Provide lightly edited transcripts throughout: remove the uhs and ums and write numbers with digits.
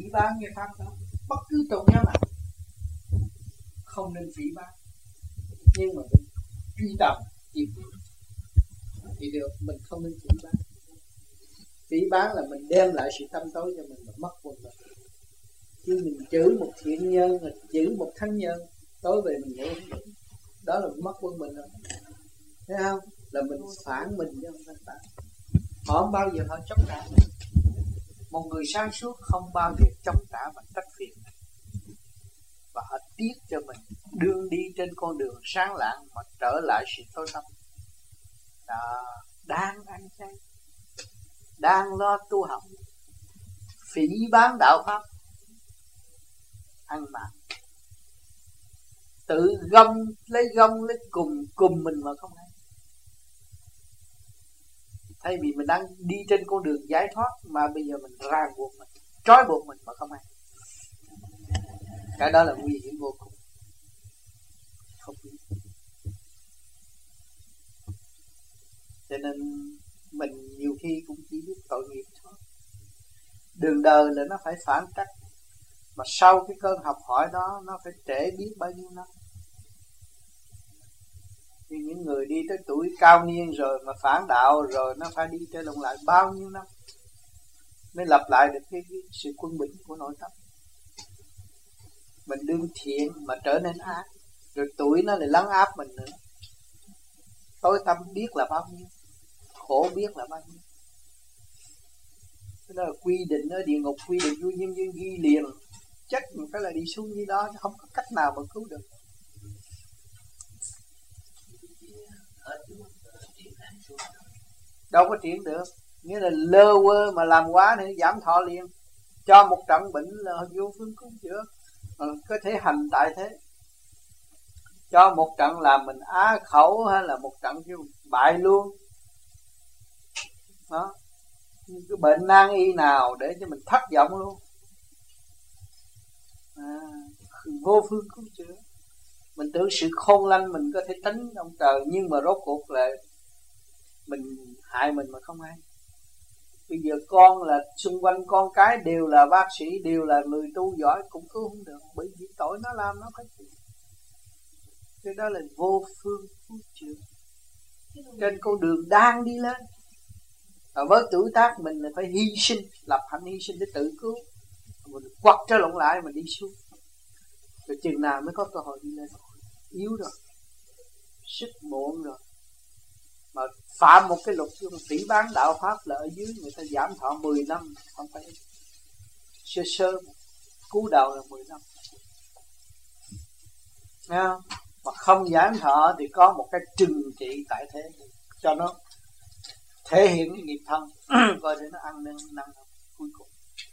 bán nghe pháp đó. Bất cứ tôn giáo nào không nên phỉ bán, nhưng mà mình truy tầm tìm thì được, mình không nên phỉ bán. Phỉ bán là mình đem lại sự tâm tối cho mình mà mất quân mình. Chứ mình chửi một thiện nhân, mình chửi một thánh nhân, tối về mình ngủ không được, đó là mất quân mình rồi. Thấy không? Là mình phản mình chứ không phải phản. Họ không bao giờ họ chống trả. Một người sáng suốt không bao giờ chống trả và trách phiền, và họ tiếc cho mình đường đi trên con đường sáng lạng mà trở lại sự tối tăm. Đó, đang ăn chay, đang lo tu học, phỉ bán đạo pháp, ăn mạng, tự gông lấy cùng mình mà không hay. Thay vì mình đang đi trên con đường giải thoát mà bây giờ mình ràng buộc mình, trói buộc mình mà không hay. Cái đó là nguy hiểm vô cùng. Không biết. Cho nên mình nhiều khi cũng chỉ biết tội nghiệp thôi. Đường đời là nó phải phản trắc, mà sau cái cơn học hỏi đó nó phải trễ biết bao nhiêu năm. Thì những người đi tới tuổi cao niên rồi mà phản đạo rồi nó phải đi trở lại bao nhiêu năm mới lập lại được cái sự quân bình của nội tâm. Mình đương thiện mà trở nên ác, rồi tuổi nó lại lấn áp mình nữa. Tối tâm biết là bao nhiêu, khổ biết là bao nhiêu. Cái đó là quy định ở địa ngục, quy định vô nhân duyên ghi liền, chết một cái là đi xuống như đó, không có cách nào mà cứu được. Đâu có triển được. Nghĩa là lơ quơ mà làm quá thì giảm thọ liền. Cho một trận bệnh là vô phương cứu chữa, có thể hành tại thế. Cho một trận làm mình á khẩu hay là một trận kêu bại luôn. Đó. Cái bệnh nan y nào để cho mình thất vọng luôn. Vô phương cứu chữa. Mình tưởng sự khôn lanh mình có thể tránh ông trời, nhưng mà rốt cuộc là mình hại mình mà không hay. Bây giờ con là xung quanh con cái đều là bác sĩ, đều là người tu giỏi, cũng cứu không được, bởi vì tội nó làm nó phải chịu. Cái đó là vô phương cứu chữa. Trên con đường đang đi lên, và với tuổi tác mình là phải hy sinh, lập hạnh hy sinh để tự cứu. Mình quật trở lộn lại mà đi xuống, rồi chừng nào mới có cơ hội đi lên. Yếu rồi, sức muộn rồi. Mà phạm một cái luật phỉ bán đạo pháp là ở dưới người ta giảm thọ 10 năm, không phải sơ sơ, cú đầu là 10 năm. Nghe không? Mà không giảm thọ thì có một cái trừng trị tại thế cho nó thể hiện cái nghiệp thân, coi để nó ăn năn cuối cùng.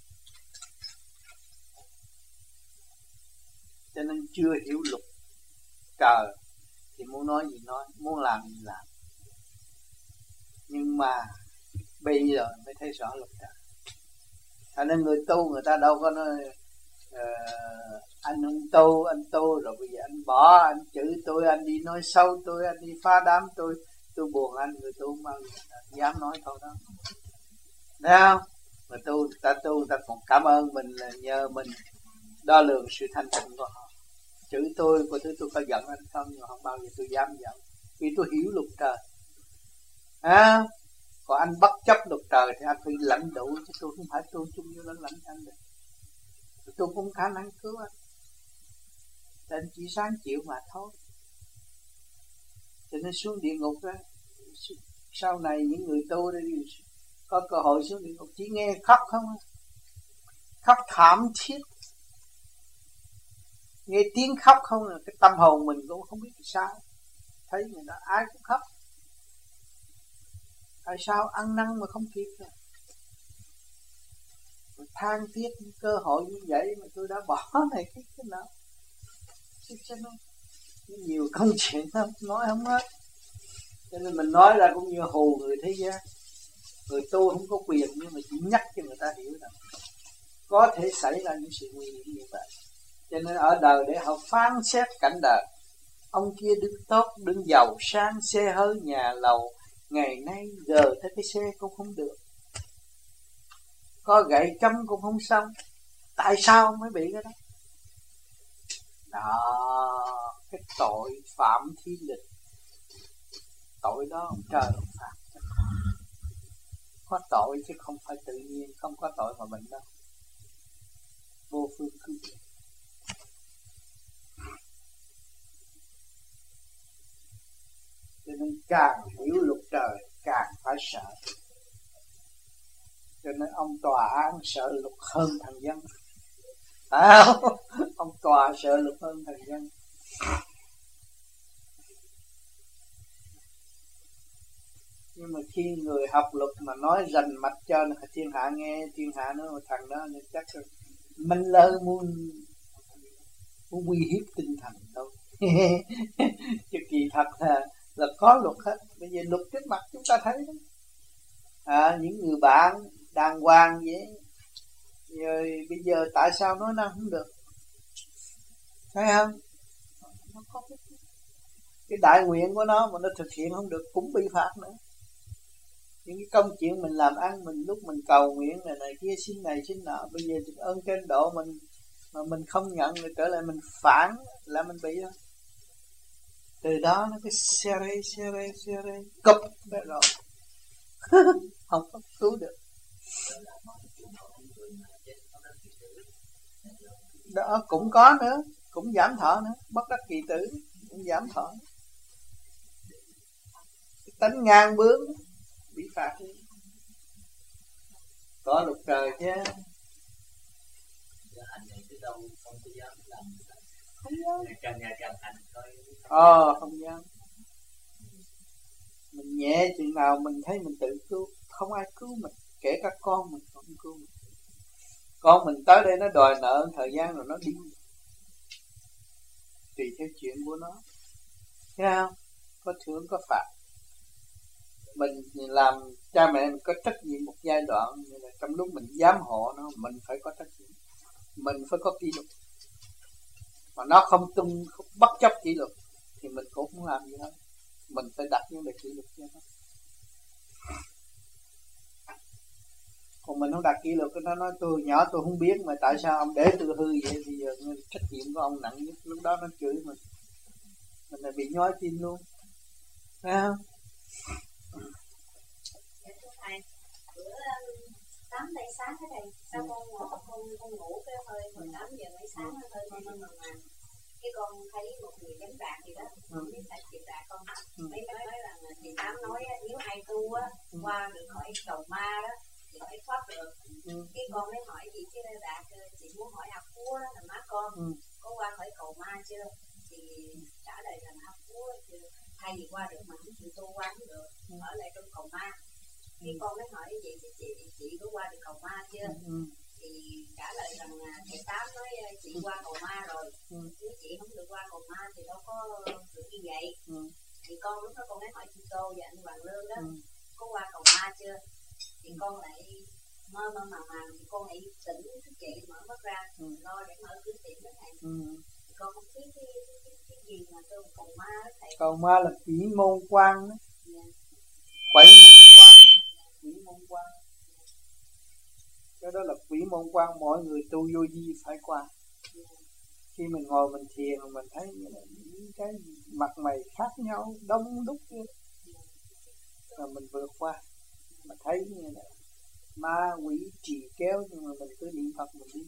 Cho nên chưa hiểu luật trời thì muốn nói gì nói, muốn làm gì làm. Nhưng mà bây giờ mới thấy rõ luật trời. Cho nên người tu người ta đâu có nói anh không tu rồi bây giờ anh bỏ, anh chửi tôi, anh đi nói xấu tôi, anh đi phá đám tôi buồn anh. Người tu không bao giờ dám nói câu đó. Thấy không? Người ta còn cảm ơn mình là nhờ mình đo lường sự thanh tịnh của họ. Chửi tôi có giận anh không, nhưng mà không bao giờ tôi dám giận, vì tôi hiểu luật trời. Còn anh bất chấp luật trời thì anh phải lãnh đủ, chứ tôi không phải tôi chung như lãnh anh được. Tôi cũng khả năng cứu anh, anh chỉ sáng chịu mà thôi. Cho nên xuống địa ngục đó, sau này những người tu đây có cơ hội xuống địa ngục chỉ nghe khóc không, khóc thảm thiết, nghe tiếng khóc không là cái tâm hồn mình cũng không biết sao. Thấy người ta ai cũng khóc, tại sao ăn năn mà không kịp rồi. Than tiếc cơ hội như vậy mà tôi đã bỏ này cái nào. Cho nó nhiều công chuyện lắm, nói không hết. Cho nên mình nói ra cũng như hù người thế gian. Người tu không có quyền, nhưng mà chỉ nhắc cho người ta hiểu rằng có thể xảy ra những sự nguy hiểm như vậy. Cho nên ở đời để họ phán xét cảnh đời. Ông kia đứng tốt, đứng giàu sang, xe hơi nhà lầu, ngày nay giờ tới cái xe cũng không được, có gậy cắm cũng không xong. tại sao mới bị cái đó? Đó, cái tội phạm thiên đình, tội đó ông trời ông phạt. Có tội chứ không phải tự nhiên, không có tội mà bệnh đâu. Vô phương cứu chữa. Cho nên càng hiểu luật trời càng phải sợ. Cho nên ông tòa án sợ luật hơn thần dân. Phải không? Ông tòa sợ luật hơn thần dân. Nhưng mà khi người học luật mà nói rành mạch cho thiên hạ nghe, thiên hạ nó thằng đó nên chắc rồi mình lơ muốn uy hiếp tinh thần đâu. Chứ kỳ thật là có luật hết. Bây giờ luật trước mặt chúng ta thấy đó. Những người bạn đàng hoàng vậy, rồi bây giờ tại sao nói năng không được? Thấy không? Nó có cái đại nguyện của nó mà nó thực hiện không được cũng bị phạt nữa. Những cái công chuyện mình làm ăn, mình lúc mình cầu nguyện này kia, xin này xin nọ, bây giờ ơn trên độ mình mà mình không nhận rồi trở lại mình phản là mình bị đó. Từ đó nó cái xê cụp rồi không có cứu được. Đó cũng có nữa, cũng giảm thọ nữa, bất đắc kỳ tử cũng giảm thọ. Tánh ngang bướng bị phạt. Có luật trời chứ. Không dám. Không dám. Mình nhẹ chừng nào mình thấy mình tự cứu, không ai cứu mình, kể cả con mình không cứu mình. Con mình tới đây nó đòi nợ thời gian rồi nó đi, tùy theo chuyện của nó. Thấy không? Có thưởng có phạt. Mình làm cha mẹ mình có trách nhiệm một giai đoạn, như là trong lúc mình giám hộ nó, mình phải có trách nhiệm, mình phải có kỷ luật. Mà nó không bất chấp kỷ luật thì mình cũng không làm gì hết. Mình phải đặt những đề kỷ luật cho nó. Còn mình không đặt kỷ luật, nó nói tôi nhỏ tôi không biết mà tại sao ông để tôi hư vậy, bây giờ trách nhiệm của ông nặng nhất. Lúc đó nó chửi mình là bị nhói tim luôn. Thấy không? Thầy, bữa 8 giờ sáng thế này, sao con ngủ cái hơi hồi 8 giờ mấy sáng nó hơi mà cái con thấy một người đánh bạc gì đó, không biết thầy chị bạc không? Mấy nói là chị Tám nói nếu ai tu á qua được khỏi cầu ma đó thì phải thoát được. Cái con mới hỏi chị chứ bạc, chị muốn hỏi học Phú là má con có qua khỏi cầu ma chưa? Thì trả lời là học Phú chưa, thay vì qua được mà không chịu tu qua không được, ở lại trong cầu ma. Thì con mới hỏi vậy thì chị có qua được cầu ma chưa? Thì trả lời rằng thầy Tám nói chị qua cầu ma rồi. Nếu chị không được qua cầu ma thì đâu có được như vậy. Thì con lúc đó con mới hỏi chị Tô và anh Hoàng Lương đó, có qua cầu ma chưa? Thì con lại mơ thì con lại tỉnh thức dậy mở mắt ra lo để mở cửa tiệm đó thầy. Thì con không biết cái gì mà tôi cầu ma đó thầy. Cầu ma là quỷ môn quan đó. Quỷ môn quan, quỷ môn quan. Cái đó là quỷ môn quan, mọi người tu vô vi phải qua. Khi mình ngồi mình thiền mình thấy những cái mặt mày khác nhau đông đúc kia, rồi mình vượt qua, mình thấy như là ma quỷ trì kéo, nhưng mà mình cứ niệm Phật mình đi.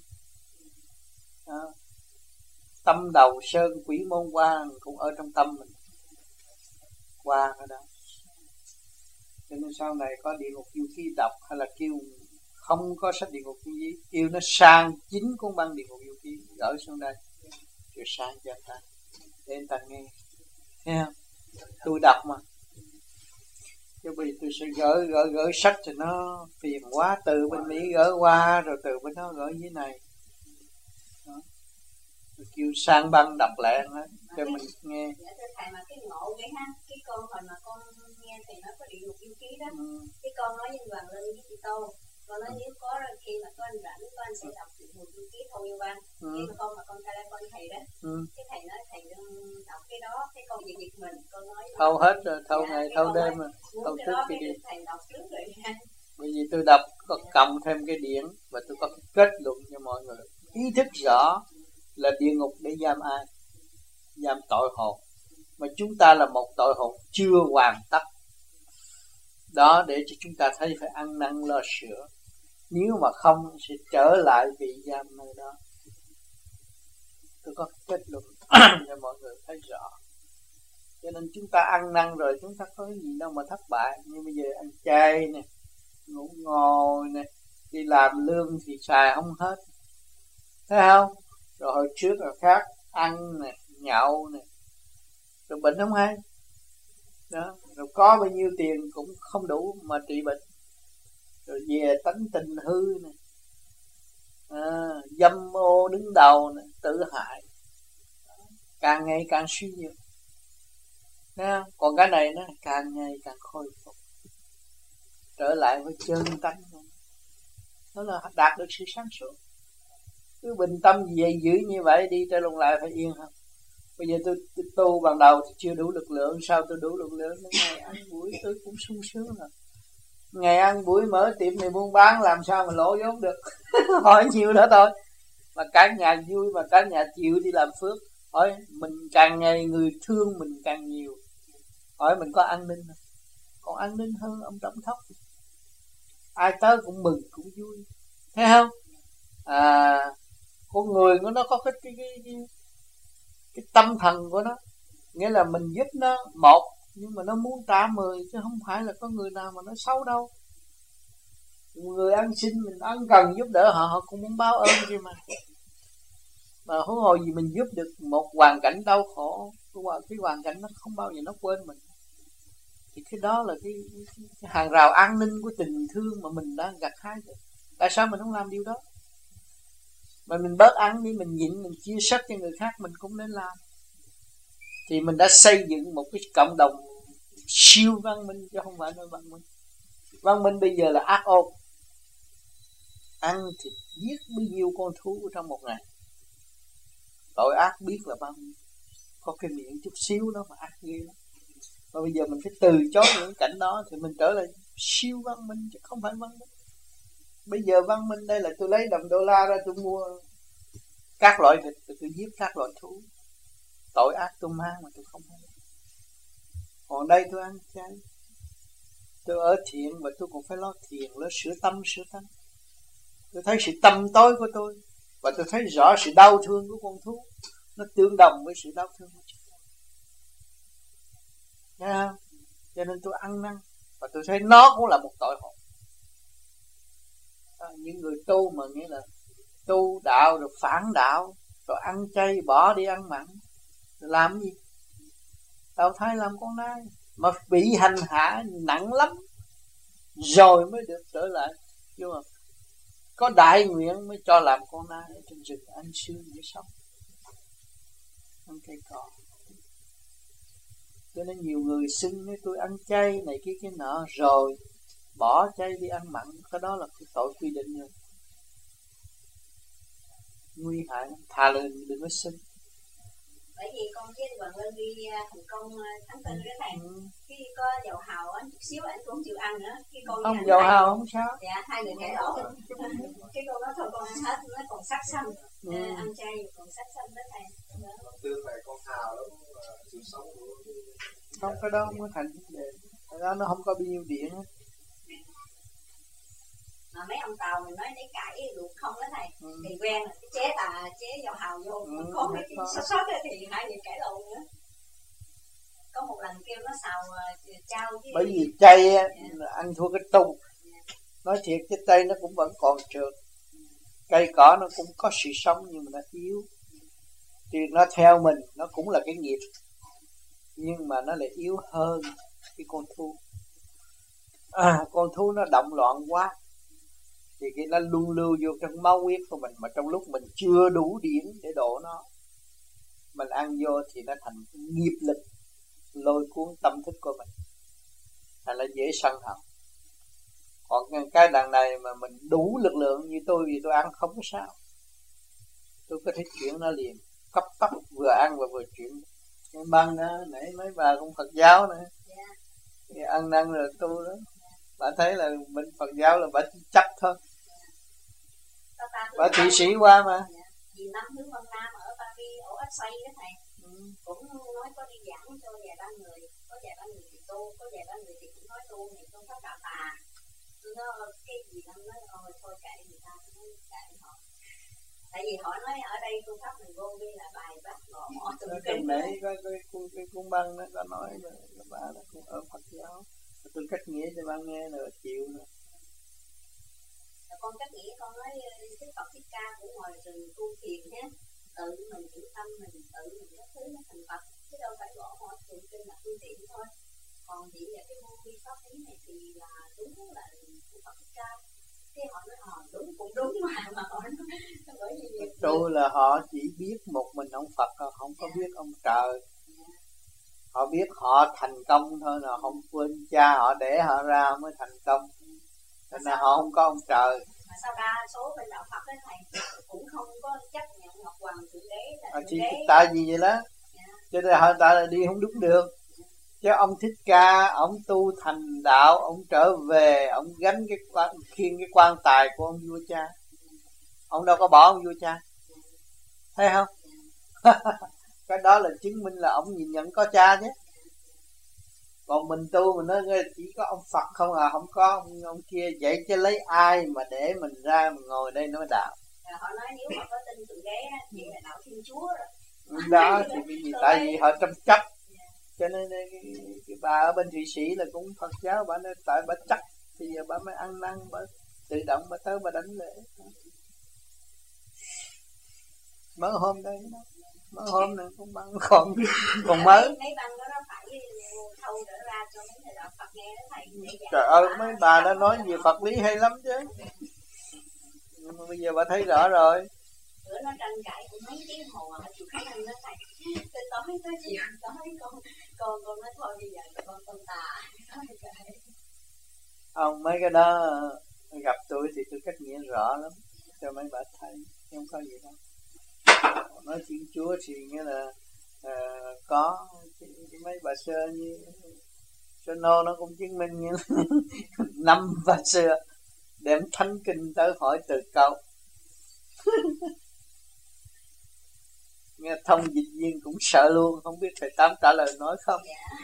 Tâm đầu sơn quỷ môn quan cũng ở trong tâm mình, qua cái đó. Cho nên sau này có địa ngục du ký đọc hay là kêu không có sách địa ngục du ký, kêu nó sang chính cuốn băng địa ngục du ký gửi xuống đây rồi sang cho anh ta để anh ta nghe. Thấy không? Tôi đọc mà, chứ bây tôi sẽ gửi sách thì nó phiền quá, từ bên Mỹ gửi qua rồi từ bên đó gửi dưới này đó. Rồi kêu sang băng đọc lại hết cho mình nghe. Dạ thưa thầy, mà cái ngộ vậy ha, cái con hồi mà con nghe thầy nói có địa ngục du ký đó, cái con nói với Hoàng Lương với chị Tô, con nói nếu có khi mà có anh rảnh có anh sẽ đọc địa ngục du ký thôi yêu anh. Khi mà con ra đây con thầy đó, cái thầy nói thầy đọc cái đó, cái con gì giật mình, con nói thâu hết rồi, thâu ngày thâu đêm rồi, thâu trước khi đi. Thầy đọc trước rồi nha. Bởi vì tôi đọc có cộng thêm cái điển và tôi có cái kết luận cho mọi người. ý thức rõ là địa ngục để giam ai? Giam tội hồn. Mà chúng ta là một tội hồn chưa hoàn tất. Đó, để cho chúng ta thấy phải ăn năn lo sửa. Nếu mà không sẽ trở lại vị giam nơi đó. Tôi có kết luận cho mọi người thấy rõ. Cho nên chúng ta ăn năn rồi chúng ta có cái gì đâu mà thất bại. Nhưng bây giờ ăn chay nè, ngủ ngồi nè, đi làm lương thì xài không hết, thấy không? Rồi hồi trước là khác, ăn nè, nhậu nè, rồi bệnh không hay. Đó, rồi có bao nhiêu tiền cũng không đủ mà trị bệnh. Rồi về tánh tình hư nè, dâm ô đứng đầu nè, tự hại, càng ngày càng suy nhược. Còn cái này nó càng ngày càng khôi phục, trở lại với chân tánh. Đó là đạt được sự sáng suốt. Cứ bình tâm về giữ như vậy đi, trở lại phải yên không? Bây giờ tôi tu ban đầu thì chưa đủ lực lượng, sau tôi đủ lực lượng, đến ngày ăn buổi tôi cũng sung sướng rồi. Ngày ăn buổi mở tiệm này buôn bán làm sao mà lỗ vốn được. Hỏi nhiều đó thôi. Mà cả nhà vui, mà cả nhà chịu đi làm phước. Hỏi mình càng ngày người thương mình càng nhiều. Hỏi mình có an ninh không? Còn an ninh hơn ông tổng thống. Ai tới cũng mừng cũng vui, thấy không? Con người của nó có cái tâm thần của nó, nghĩa là mình giúp nó một, nhưng mà nó muốn trả 10, chứ không phải là có người nào mà nó xấu đâu. Người ăn xin mình ăn cần giúp đỡ họ, họ cũng muốn báo ơn chứ mà huống hồ gì mình giúp được một hoàn cảnh đau khổ, cái hoàn cảnh nó không bao giờ nó quên mình. Thì cái đó là cái hàng rào an ninh của tình thương mà mình đã gặt hái được. Tại sao mình không làm điều đó? Mà mình bớt ăn đi, mình nhịn, mình chia sẻ cho người khác, mình cũng nên làm. Thì mình đã xây dựng một cái cộng đồng siêu văn minh, chứ không phải nói văn minh. Văn minh bây giờ là ác ôn, ăn thịt giết bao nhiêu con thú trong một ngày. Tội ác biết là bao nhiêu. Có cái miệng chút xíu đó mà ác ghê lắm. Và bây giờ mình phải từ chối những cảnh đó, thì mình trở lại siêu văn minh, chứ không phải văn minh. Bây giờ văn minh đây là tôi lấy đồng đô la ra, tôi mua các loại thịt, tôi giết các loại thú. Tội ác tôi mang mà tôi không hay. Còn đây tôi ăn chay, tôi ở thiện, và tôi cũng phải lo thiện, lo sửa tâm sửa tánh. Tôi thấy sự tâm tối của tôi, và tôi thấy rõ sự đau thương của con thú, nó tương đồng với sự đau thương của chúng ta. Thấy không? Cho nên tôi ăn năn, và tôi thấy nó cũng là một tội hồn. Những người tu mà nghĩa là tu đạo rồi phản đạo, rồi ăn chay bỏ đi ăn mặn, rồi làm gì? Đầu thai làm con nai, mà bị hành hạ nặng lắm rồi mới được trở lại. Nhưng mà có đại nguyện mới cho làm con nai ở trên rừng ăn xương để sống, ăn cây cỏ. Cho nên nhiều người xưng với tôi ăn chay này kia nọ, rồi bỏ chay đi ăn mặn. Cái đó là cái tội quy định rồi, nguy hại lắm. Thà là đừng có xưng. Bởi vì con với anh Hoàng Lân đi thành công tháng 4 đó thầy, khi có dầu hào á, chút xíu anh cũng không chịu ăn nữa. Khi con không dầu hào không sao. Dạ, hai người cãi lộn. Cái con nói thôi con ăn hết, nó còn sắc xanh, ăn chay còn sắc xanh đó thầy. Tương này con hào lắm, sự sống của không, cái đó không có thành vấn đề. Cái đó nó không có bao nhiêu điện á. Mà mấy ông Tàu mình nói lấy cải luộc không đó thầy, thì quen là cái chế dầu hào vô, có mấy cái sót thì hai người cãi lộn nữa. Có một lần kêu nó xào chao với... Bởi vì chay ăn thua cái tu. Nói thiệt cái chay nó cũng vẫn còn trượt. Cây cỏ nó cũng có sự sống nhưng mà nó yếu. Thì nó theo mình, nó cũng là cái nghiệp, nhưng mà nó lại yếu hơn cái con thú. Con thú nó động loạn quá, thì cái nó luôn lưu vô trong máu huyết của mình, mà trong lúc mình chưa đủ điển để độ nó, mình ăn vô thì nó thành nghiệp lực lôi cuốn tâm thức của mình, thành là dễ sân hận. Còn cái đằng này mà mình đủ lực lượng như tôi thì tôi ăn không có sao, tôi có thể chuyển nó liền cấp tốc, vừa ăn và vừa chuyển. Cái băng đó nãy mấy bà cũng Phật giáo nữa, thì ăn năn rồi tu đó, bà thấy là bên Phật giáo là bà chỉ chấp thôi. Bà thị sĩ qua mà, Pháp Xây đó thầy, cũng nói có đi giảng cho vài ba người, có vài ba người thì tu, có vài ba người thì cũng nói tu này không pháp đạo tà. Tôi nói cái gì nó nói thôi kệ người ta, tôi nói kệ họ. Tại vì họ nói ở đây phương pháp mình vô vi là bài bác gõ mỏ tụng kinh. Nãy cái cuốn băng nó có nói là bà nó cũng ở Phật giáo. Tôi cách nghĩa cho bà nghe rồi chịu nữa. Con cách nghĩa con nói Đức Phật Thích Ca cũng ngồi rừng tu thiền nhé, tự mình tự tâm mình tự mình các thứ nó thành Phật, chứ đâu phải gõ mỏ tụng kinh là phương tiện thôi. Còn chỉ là cái môn vi pháp lý này thì là đúng là Đức Phật Thích Ca. Thế họ nói đúng cũng đúng mà họ nói bởi vì tôi là họ chỉ biết một mình ông Phật, không có biết ông trời. Họ biết họ thành công thôi, là không quên cha họ để họ ra mới thành công, nên là họ không có ông trời. Mà sao đa số bên đạo Phật ấy thầy cũng không có chấp nhận Ngọc Hoàng Thượng Đế là Thượng Đế. Tại vì vậy đó, cho nên họ ta là đi không đúng đường. Chứ ông Thích Ca, ông tu thành đạo, ông trở về, ông gánh khiêng cái quan tài của ông vua cha. Ông đâu có bỏ ông vua cha, thấy không? Cái đó là chứng minh là ông nhìn nhận có cha chứ. Còn mình tu mình nói chỉ có ông Phật không à, không có ông kia. Vậy chứ lấy ai mà để mình ra mình ngồi đây nói đạo. Họ nói nếu mà có tin Thượng Đế thì là đạo Thiên Chúa rồi. Đó thì cái gì, tại vì họ tranh chấp. Cho nên cái bà ở bên Thụy Sĩ là cũng Phật giáo, bà nói tại bà chắc thì giờ bà mới ăn năn, bà tự động bà tới bà đánh lễ. Mới hôm đây đó, mới hôm này cũng băng còn mới. Mấy băng đó nó phải thâu trở ra cho mấy người đạo Phật nghe đó thầy. Trời ơi mấy bà đã nói về Phật lý hay lắm chứ. Nhưng mà bây giờ bà thấy rõ rồi. Bữa nó tranh cãi cũng mấy tiếng hồ ở chùa Khánh Anh đó thầy. Từ tối tới chiều tối con nói thôi bây giờ con tà. Không, mấy cái đó gặp tôi thì tôi cách nghĩa rõ lắm cho mấy bà thấy, không có gì đâu. Nói chuyện Chúa thì nghĩa là có mấy bà sơ như Sono nó cũng chứng minh như năm bà sơ đem thánh kinh tới hỏi từ câu. Nghe thông dịch viên cũng sợ luôn, không biết thầy Tám trả lời nói không.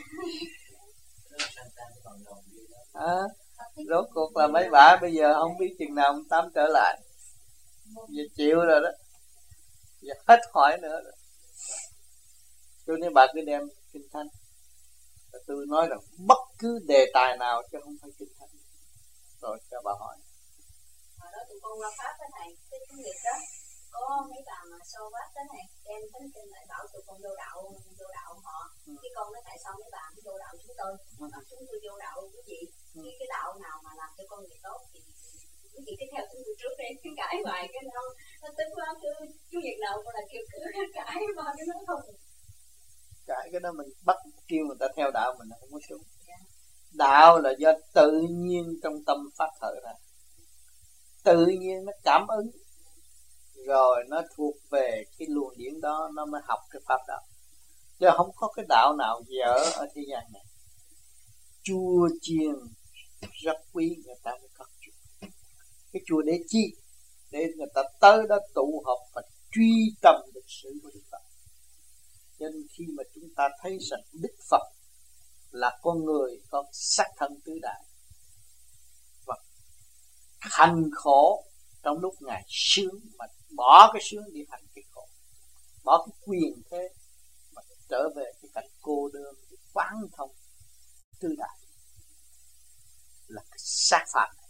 Rốt cuộc là mấy bà bây giờ không biết chừng nào ông Tám trở lại. Giờ chịu rồi đó, giờ hết hỏi nữa rồi. Cho nên bà cứ đem kinh thánh. Và tôi nói rằng bất cứ đề tài nào chứ không phải kinh thánh. Rồi cho bà hỏi. Hồi đó tụi con qua Pháp đó thầy, cái tiếng Việt đó, có mấy bà mà so Pháp đó thầy, đem thánh kinh lại bảo tụi con vô đạo họ. Cái con nói tại sao mấy bà không vô đạo chúng tôi, mà chúng tôi vô đạo cái gì? Cái đạo nào mà làm cho con người tốt thì cái gì cứ theo chúng tôi trước đi, cứ cãi hoài cái nó tính quá, cứ Chủ nhật nào con là kêu cứ cãi mà cái nó không. Cãi cái đó mình bắt kêu người ta theo đạo mình không có đúng. Đạo là do tự nhiên trong tâm phát khởi ra, tự nhiên nó cảm ứng rồi nó thuộc về cái luồng điển đó, nó mới học cái pháp đạo. Chứ không có cái đạo nào dở ở thế gian này. Chùa chiền rất quý, người ta mới có chùa. Cái chùa để chi? Để người ta tới đó tụ họp và truy tầm lịch sử của Đức Phật. Cho nên khi mà chúng ta thấy rằng Đức Phật là con người có sắc thân tứ đại và hành khổ trong lúc Ngài sướng, mà bỏ cái sướng đi hành cái khổ, bỏ cái quyền thế mà trở về cái cảnh cô đơn để quán thông tứ đại, là cái sát phạt này.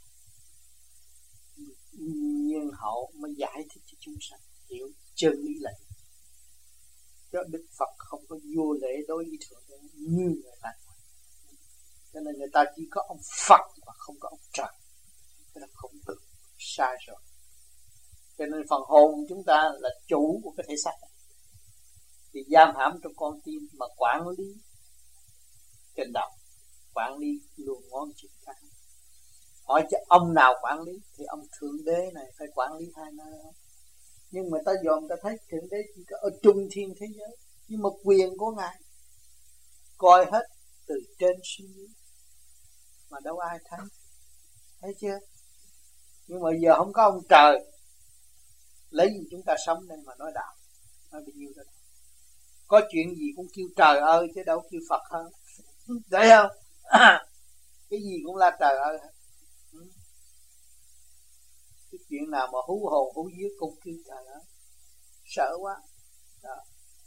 Nhân hậu mới giải thích cho chúng sanh hiểu chân lý lệ. Cho Đức Phật không có vô lễ đối với Thượng Đế như người ta. Cho nên người ta chỉ có ông Phật mà không có ông trời. Cái đó không được, sai rồi. Cho nên phần hồn chúng ta là chủ của cái thể xác này, thì giam hãm trong con tim mà quản lý trên đầu, quản lý luôn ngón chân khác. Hỏi cho ông nào quản lý thì ông Thượng Đế này phải quản lý hai nơi không? Nhưng mà ta dòm ta thấy Thượng Đế chỉ có ở trung thiên thế giới, nhưng mà quyền của Ngài coi hết từ trên xuống dưới mà đâu ai thấy chưa? Nhưng mà giờ không có ông trời, lấy gì chúng ta sống đây mà nói đạo, nói bao nhiêu đó. Có chuyện gì cũng kêu trời ơi chứ đâu kêu Phật hơn. Thấy không? Cái gì cũng là trời ơi. Cái chuyện nào mà hú hồn hú vía cũng kêu trời ơi. Sợ quá. Đó.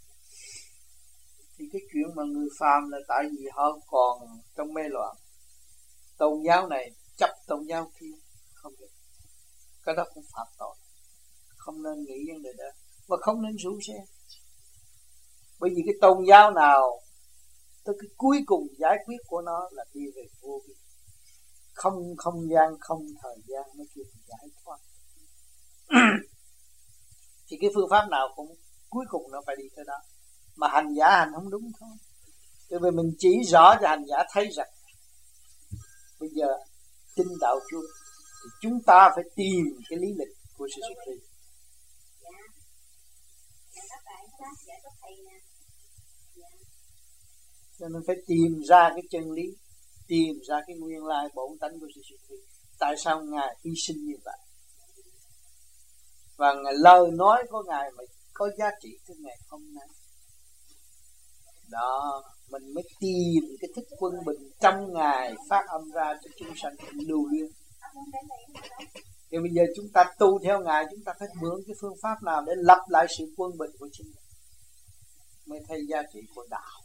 Thì cái chuyện mà người phàm là tại vì họ còn trong mê loạn. Tôn giáo này chấp tôn giáo kia không được. Cái đó cũng phạm tội. Không nên nghĩ vấn đề đó. Và không nên rủ xe. Bởi vì cái tôn giáo nào tới cái cuối cùng giải quyết của nó là đi về vô vi. Không không gian, không thời gian mới kêu giải thoát. Thì cái phương pháp nào cũng cuối cùng nó phải đi tới đó. Mà hành giả hành không đúng thôi. Bởi vì mình chỉ rõ cho hành giả thấy rằng bây giờ tin đạo Chúa thì chúng ta phải tìm cái lý lịch của sự xuất hiện. Cho nên phải tìm ra cái chân lý, tìm ra cái nguyên lai bổn tánh của sự xuất hiện. Tại sao Ngài hy sinh như vậy? Và lời nói của Ngài mà có giá trị tới ngày hôm nay. Đó, mình mới tìm cái thức quân bình trong Ngài phát âm ra cho chúng sanh lưu luyến. Thì bây giờ chúng ta tu theo Ngài, chúng ta phải mượn cái phương pháp nào để lập lại sự quân bình của chính mình, mới thấy giá trị của đạo.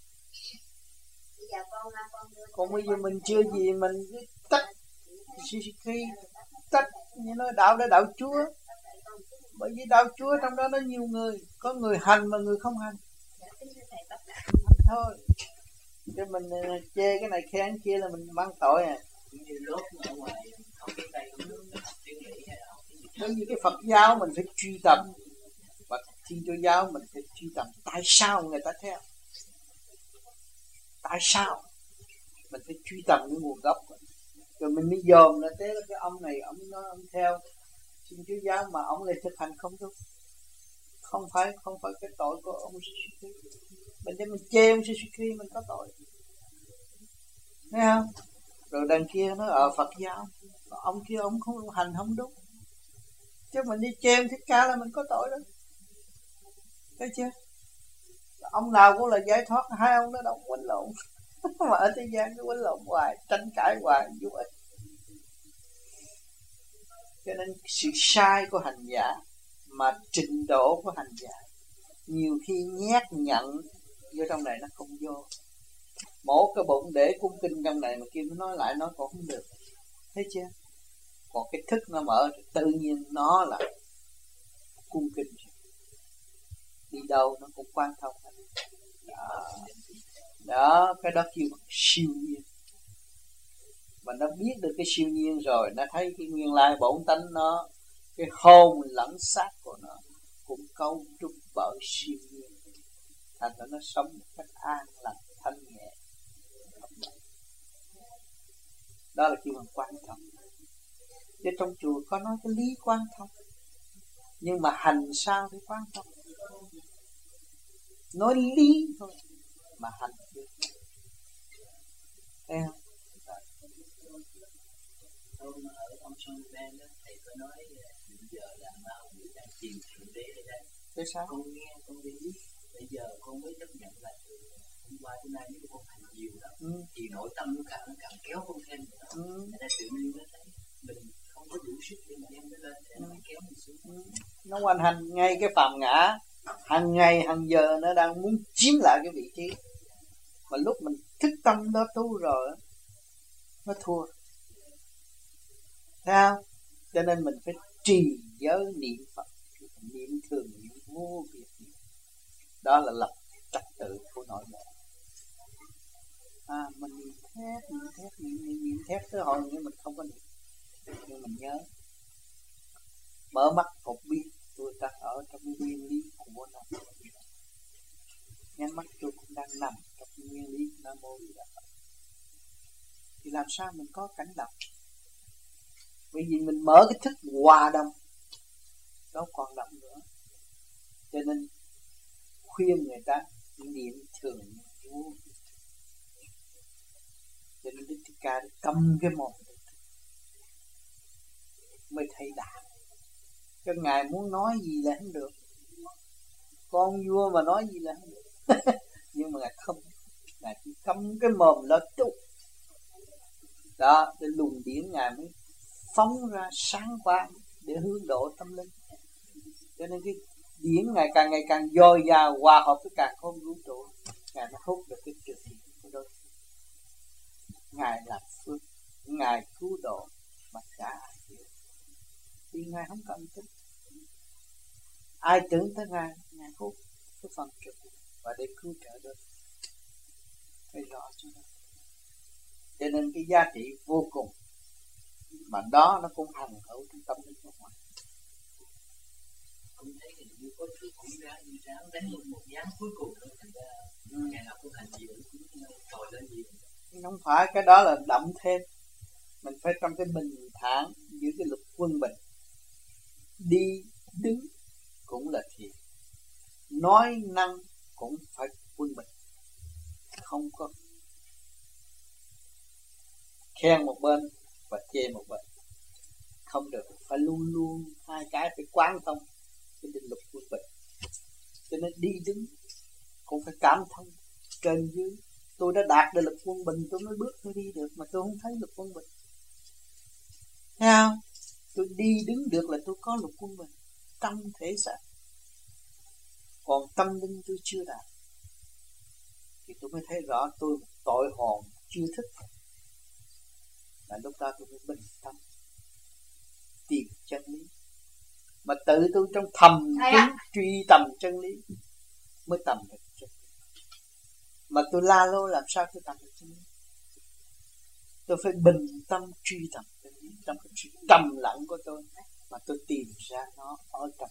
Còn bây giờ mình chưa gì mình cứ tách khi tách như nói đạo là đạo Chúa. Bởi vì đạo Chúa trong đó nó nhiều người, có người hành mà người không hành. Thôi, cho mình chê cái này khen kia là mình mang tội à. Bởi vì cái Phật giáo mình phải truy tầm, và Thiên Chúa giáo mình phải truy tầm tại sao người ta theo. Tại sao mình phải truy tầm cái nguồn gốc rồi mình mới dòm là thế là cái ông này ông theo Thiên Chúa giáo mà ông lại thực hành không đúng. Không phải cái tội của ông Sư mình để mình chê ông Sư mình có tội, thấy không? Rồi đằng kia nó ở Phật giáo ông kia ông không hành không đúng, chứ mình đi chê ông Thích Ca là mình có tội đó, thấy chưa? Ông nào cũng là giải thoát, hai ông nó đâu quấn lộn. Mà ở thế gian nó quấn lộn hoài, tranh cãi hoài vô ích. Cho nên sự sai của hành giả mà trình độ của hành giả nhiều khi nhét nhận vô trong này nó không vô. Mỗi cái bụng để cung kinh trong này mà kêu nó nói lại nó còn không được, thấy chưa? Còn cái thức nó mở tự nhiên nó là cung kinh, đi đâu nó cũng quan thông. Đó, cái đó kêu siêu nhiên. Mà nó biết được cái siêu nhiên rồi, nó thấy cái nguyên lai bổn tánh nó, cái hồn lẫn xác của nó cũng cấu trúc bởi siêu nhiên. Thành ra nó sống một cách an lành, thanh nhẹ. Đó là kêu bằng quan trọng. Chứ trong chùa có nói cái lý quan trọng, nhưng mà hành sao thì quan trọng. Nói lý thôi mà hành được, thấy không? Ở ông Son Ben đó, thầy có nói bây giờ là ma quỷ đang tìm thượng đế ở đây. Thế sao? Con nghe, con đi biết. Bây giờ con mới chấp nhận là từ hôm qua tới nay nếu con hành nhiều đó, thì nội tâm nó càng kéo con thêm nữa. Nên tự nhiên nó thấy mình không có đủ sức để mà đem nó lên, để nó kéo mình xuống. Nó hoành hành ngay cái phàm ngã, hàng ngày hàng giờ nó đang muốn chiếm lại cái vị trí. Mà lúc mình thức tâm đó tu rồi, nó thua. Thấy không? Cho nên mình phải trì giới niệm Phật, niệm thường, niệm vô việc. Đó là lập trật tự của nội bộ. Mình niệm thét tới hồi nhưng mình không có niệm, nhưng mình nhớ. Mở mắt một biết tôi đang ở trong nguyên lý của nó. Nhắm mắt tôi cũng đang nằm trong nguyên lý của Nam Mô Di Đà Phật. Thì làm sao mình có cảnh động? Bởi vì mình mở cái thức hòa đồng, đâu còn động nữa. Cho nên khuyên người ta niệm thường vô. Cho nên Đức Thích Ca cầm cái mồm mới thấy đạo. Cho Ngài muốn nói gì là không được. Con vua mà nói gì là không được. Nhưng mà Ngài không, Ngài chỉ cấm cái mồm nó tu. Đó, cái luồng điển Ngài mới phóng ra sáng quang để hướng độ tâm linh. Cho nên cái điển ngày càng dồi dào, hòa hợp với càng không vũ trụ, Ngài mới hút được cái trực hiện của đôi. Ngài là phước, Ngài cứu độ mà cả ai hiểu. Vì Ngài không cần tính. Ai tưởng tới Ngài, Ngài hút cái phần trực và để cứu trợ đôi. Thấy rõ chưa? Cho nên cái giá trị vô cùng. Mà đó nó cũng hằng hữu trong tâm linh của mọi. Cũng thấy thì như có thứ cũng ráng đánh một dáng cuối cùng nữa, thành ra ngày nào cũng hành gì cũng trồi lên gì. Không phải, cái đó là đậm thêm. Mình phải trong cái bình thản, giữ cái luật quân bình. Đi đứng cũng là thiền, nói năng cũng phải quân bình, không có khen một bên và chê một bên, không được. Phải luôn luôn hai cái phải quán thông cái định luật quân bình. Cho nên đi đứng cũng phải cảm thông trên dưới. Tôi đã đạt được lực quân bình, tôi mới bước tôi đi được, mà tôi không thấy lực quân bình. Thấy không? Tôi đi đứng được là tôi có lực quân bình tâm thể xác. Còn tâm linh tôi chưa đạt, thì tôi mới thấy rõ tôi tội hồn chưa thức. Là lúc đó tôi mới bình tâm tìm chân lý. Mà tự tôi trong thầm kín truy tầm chân lý mới tầm được chân lý. Mà tôi la lô làm sao tôi tầm được chân lý? Tôi phải bình tâm truy tầm chân lý trong cái sự trầm lặng của tôi, mà tôi tìm ra nó ở trong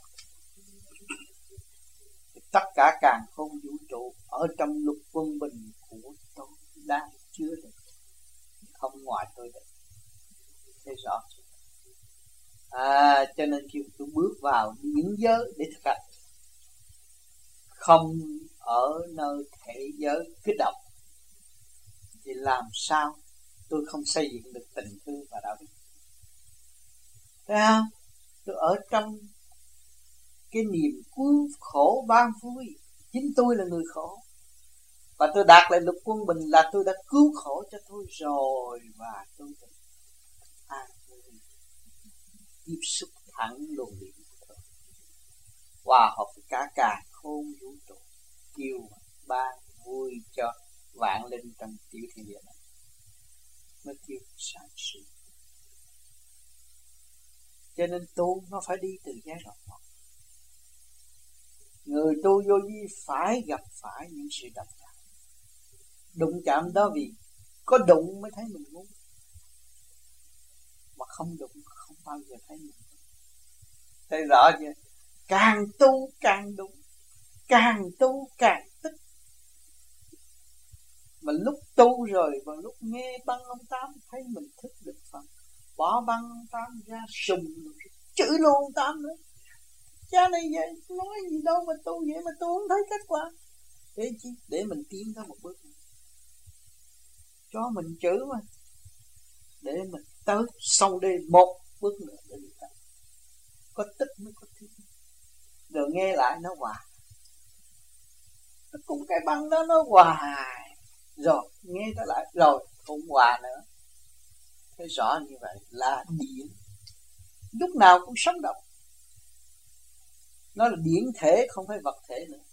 tất cả càng không vũ trụ ở trong lục quân bình của tôi đang chứa được, không ngoài tôi được. Thấy rõ chưa? Cho nên khi tôi bước vào điển giới để thực hành, không ở nơi thể giới kích động, thì làm sao tôi không xây dựng được tình thương và đạo đức? Thấy không? Tôi ở trong cái niềm cứu khổ ban vui. Chính tôi là người khổ, và tôi đạt lại lục quân bình là tôi đã cứu khổ cho tôi rồi. Và tôi được an vui, tiếp xúc thẳng luồng điện của tôi, hòa hợp với cả càng khôn vũ trụ, kêu ban vui cho vạn linh trong tiểu thiên địa này, mới kêu sáng suy. Cho nên tu nó phải đi từ giai đoạn một. Người tu vô vi phải gặp phải những sự đụng chạm. Đụng chạm đó vì có đụng mới thấy mình ngu, mà không đụng không bao giờ thấy mình ngu. Thấy rõ chưa? Càng tu càng đụng, càng tu càng tức. Mà lúc tu rồi và lúc nghe băng ông Tám thấy mình thức được phần, bỏ băng ông Tám ra sùng chửi luôn ông Tám nữa. Cha này vậy, nói gì đâu mà tu vậy mà tu không thấy kết quả. Để chi? Để mình tiến ra một bước nữa. Cho mình chữ mà, để mình tới sau đây một bước nữa để đi tới. Có tức mới có tiếng. Rồi nghe lại nó hoài, nó cùng cái băng đó nó hoài. Rồi nghe trở lại rồi không hòa nữa. Thấy rõ như vậy là điển, lúc nào cũng sống động. Nó là điển thể, không phải vật thể nữa.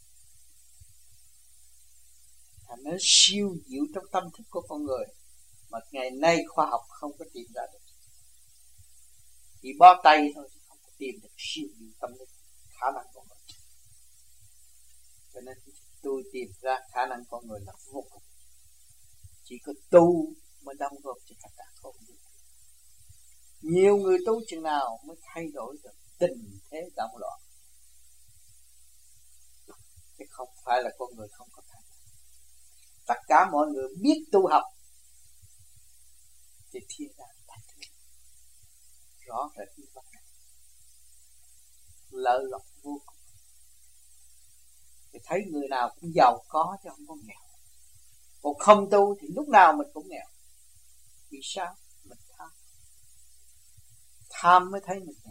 Thành nó siêu diệu trong tâm thức của con người, mà ngày nay khoa học không có tìm ra được. Chỉ bó tay thôi, không có tìm được siêu diệu tâm linh, khả năng con người. Cho nên tôi tìm ra khả năng con người là vô cùng. Chỉ có tu mới đóng góp cho tất cả không được. Nhiều người tu chừng nào mới thay đổi được tình thế động loạn, chứ không phải là con người không có thay đổi. Tất cả mọi người biết tu học thì thiên đàng đại thương, rõ rệt như vậy, lợi lộc vô cùng. Thì thấy người nào cũng giàu có chứ không có nghèo. Còn không tu thì lúc nào mình cũng nghèo. Vì sao? Mình tham. Tham mới thấy mình nghèo.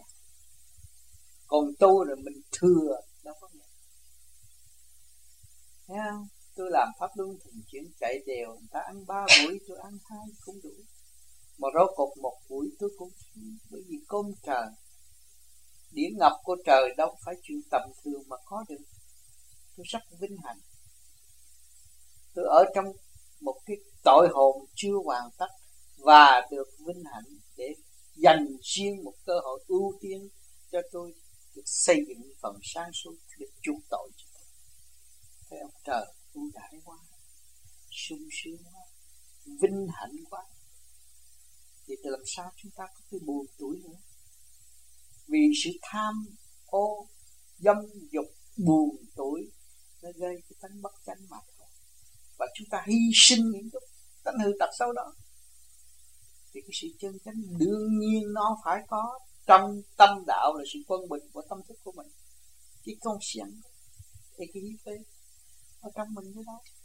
Còn tu rồi mình thừa, đâu có nghèo. Thấy không? làm pháp luân thường chuyển chạy đều, người ta ăn 3 buổi, tôi ăn 2 cũng đủ. Mà rốt cuộc 1 buổi tôi cũng bởi vì cơm trời, đĩa ngọc của trời đâu phải chuyện tầm thường mà có được. Tôi rất vinh hạnh. Tôi ở trong một cái tội hồn chưa hoàn tất và được vinh hạnh để dành riêng một cơ hội ưu tiên cho tôi được xây dựng phần sáng suốt để chuộc tội cho tôi. Thấy ông trời ưu đãi quá, sung sướng quá, vinh hạnh quá. Thì làm sao chúng ta có cái buồn tuổi nữa? Vì sự tham ô dâm dục buồn tuổi nó gây cái tánh bất chánh mà thôi. Và chúng ta hy sinh những cái tánh hư tật xấu đó. Thì cái sự chân chánh đương nhiên nó phải có trong tâm đạo là sự quân bình của tâm thức của mình. Chứ không xiển, cái hiếp ở trong mình cái đó.